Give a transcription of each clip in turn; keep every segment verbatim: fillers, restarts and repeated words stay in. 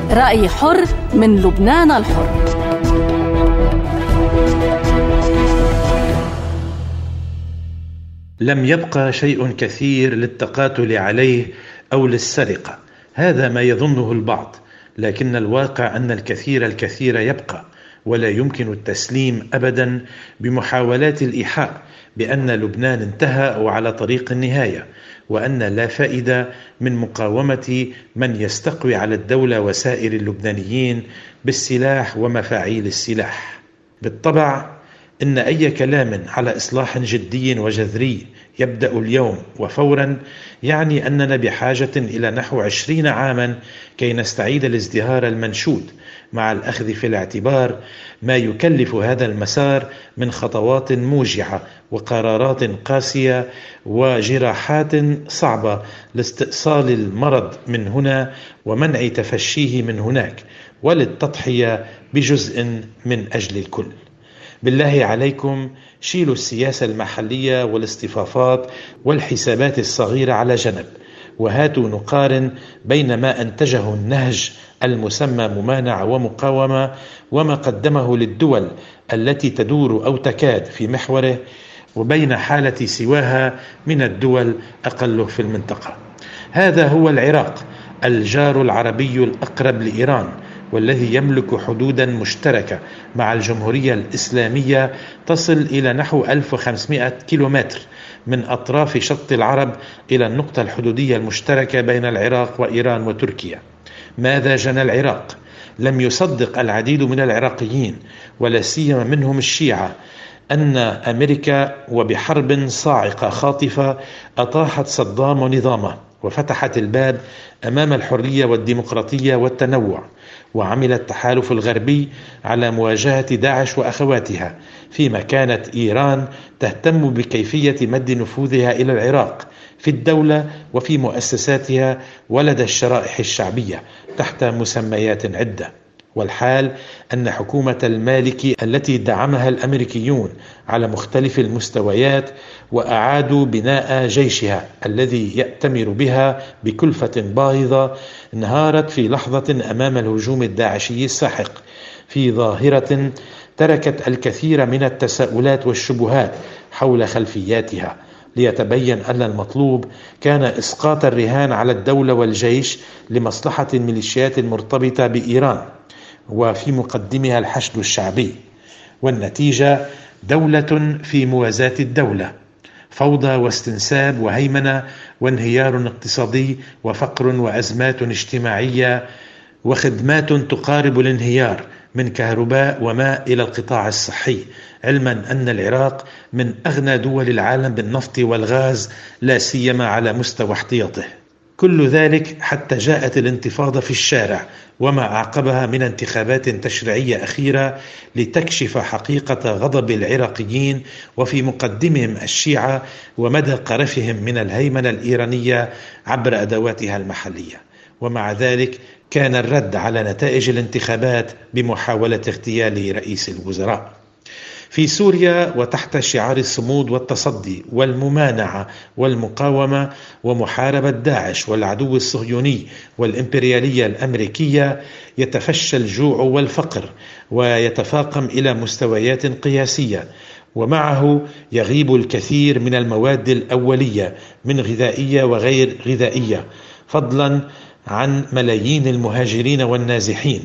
رأي حر من لبنان الحر. لم يبقى شيء كثير للتقاتل عليه أو للسرقة، هذا ما يظنه البعض، لكن الواقع أن الكثير الكثير يبقى، ولا يمكن التسليم أبدا بمحاولات الإيحاء بأن لبنان انتهى أو على طريق النهاية، وأن لا فائدة من مقاومة من يستقوي على الدولة وسائر اللبنانيين بالسلاح ومفاعيل السلاح. بالطبع إن أي كلام على إصلاح جدي وجذري يبدأ اليوم وفورا يعني أننا بحاجة إلى نحو عشرين عاما كي نستعيد الازدهار المنشود، مع الأخذ في الاعتبار ما يكلف هذا المسار من خطوات موجعة وقرارات قاسية وجراحات صعبة لاستئصال المرض من هنا ومنع تفشيه من هناك، وللتضحية بجزء من أجل الكل. بالله عليكم شيلوا السياسة المحلية والاصطفافات والحسابات الصغيرة على جنب، وهاتوا نقارن بين ما أنتجه النهج المسمى ممانعة ومقاومة وما قدمه للدول التي تدور أو تكاد في محوره، وبين حالة سواها من الدول أقل في المنطقة. هذا هو العراق، الجار العربي الأقرب لإيران، والذي يملك حدودا مشتركة مع الجمهورية الإسلامية تصل إلى نحو ألف وخمسمائة كيلومتر من أطراف شط العرب إلى النقطة الحدودية المشتركة بين العراق وإيران وتركيا. ماذا جنى العراق؟ لم يصدق العديد من العراقيين ولا سيما منهم الشيعة أن أمريكا وبحرب صاعقة خاطفة أطاحت صدام ونظامه وفتحت الباب أمام الحرية والديمقراطية والتنوع، وعمل التحالف الغربي على مواجهة داعش وأخواتها، فيما كانت إيران تهتم بكيفية مد نفوذها إلى العراق في الدولة وفي مؤسساتها ولدى الشرائح الشعبية تحت مسميات عدة. والحال أن حكومة المالكي التي دعمها الأمريكيون على مختلف المستويات وأعادوا بناء جيشها الذي يأتمر بها بكلفة باهظة انهارت في لحظة أمام الهجوم الداعشي الساحق، في ظاهرة تركت الكثير من التساؤلات والشبهات حول خلفياتها، ليتبين أن المطلوب كان إسقاط الرهان على الدولة والجيش لمصلحة الميليشيات المرتبطة بإيران، وفي مقدمها الحشد الشعبي، والنتيجة دولة في موازاة الدولة، فوضى واستنساب وهيمنة وانهيار اقتصادي وفقر وأزمات اجتماعية وخدمات تقارب الانهيار من كهرباء وماء إلى القطاع الصحي، علما أن العراق من أغنى دول العالم بالنفط والغاز لا سيما على مستوى احتياطه. كل ذلك حتى جاءت الانتفاضة في الشارع وما أعقبها من انتخابات تشريعية أخيرة لتكشف حقيقة غضب العراقيين وفي مقدمهم الشيعة ومدى قرفهم من الهيمنة الإيرانية عبر أدواتها المحلية. ومع ذلك كان الرد على نتائج الانتخابات بمحاولة اغتيال رئيس الوزراء. في سوريا وتحت شعار الصمود والتصدي والممانعة والمقاومة ومحاربة داعش والعدو الصهيوني والإمبريالية الأمريكية يتفشى الجوع والفقر ويتفاقم إلى مستويات قياسية، ومعه يغيب الكثير من المواد الأولية من غذائية وغير غذائية، فضلا عن ملايين المهاجرين والنازحين،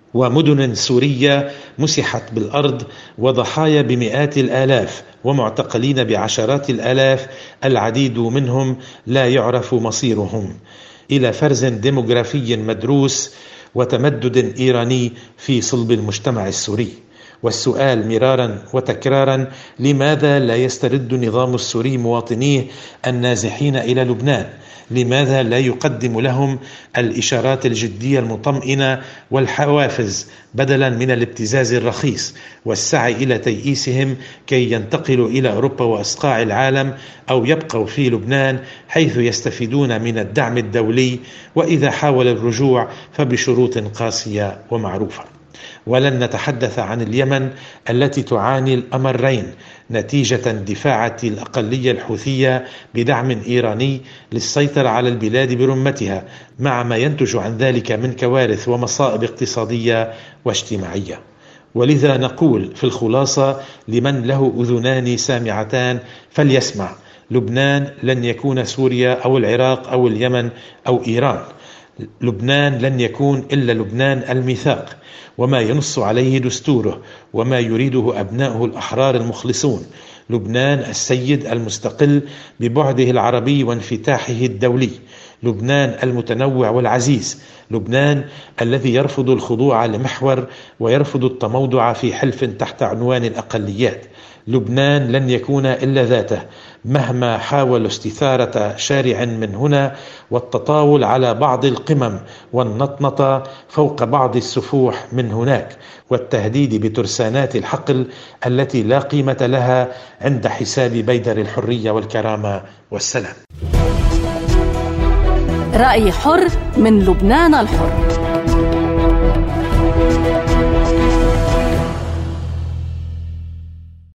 ومدن سورية مسحت بالأرض وضحايا بمئات الآلاف ومعتقلين بعشرات الآلاف، العديد منهم لا يعرف مصيرهم، إلى فرز ديموغرافي مدروس وتمدد إيراني في صلب المجتمع السوري. والسؤال مرارا وتكرارا: لماذا لا يسترد النظام السوري مواطنيه النازحين إلى لبنان؟ لماذا لا يقدم لهم الإشارات الجدية المطمئنة والحوافز بدلا من الابتزاز الرخيص والسعي إلى تيئيسهم كي ينتقلوا إلى أوروبا وأصقاع العالم، أو يبقوا في لبنان حيث يستفيدون من الدعم الدولي، وإذا حاول الرجوع فبشروط قاسية ومعروفة. ولن نتحدث عن اليمن التي تعاني الأمرين نتيجة اندفاع الأقلية الحوثية بدعم إيراني للسيطرة على البلاد برمتها، مع ما ينتج عن ذلك من كوارث ومصائب اقتصادية واجتماعية. ولذا نقول في الخلاصة لمن له أذنان سامعتان فليسمع: لبنان لن يكون سوريا أو العراق أو اليمن أو إيران. لبنان لن يكون إلا لبنان الميثاق وما ينص عليه دستوره وما يريده أبناؤه الأحرار المخلصون. لبنان السيد المستقل ببعده العربي وانفتاحه الدولي. لبنان المتنوع والعزيز. لبنان الذي يرفض الخضوع لمحور ويرفض التموضع في حلف تحت عنوان الأقليات. لبنان لن يكون إلا ذاته مهما حاول استثارة شارع من هنا والتطاول على بعض القمم والنطنطة فوق بعض السفوح من هناك، والتهديد بترسانات الحقل التي لا قيمة لها عند حساب بيدر الحرية والكرامة والسلام. رأي حر من لبنان الحر.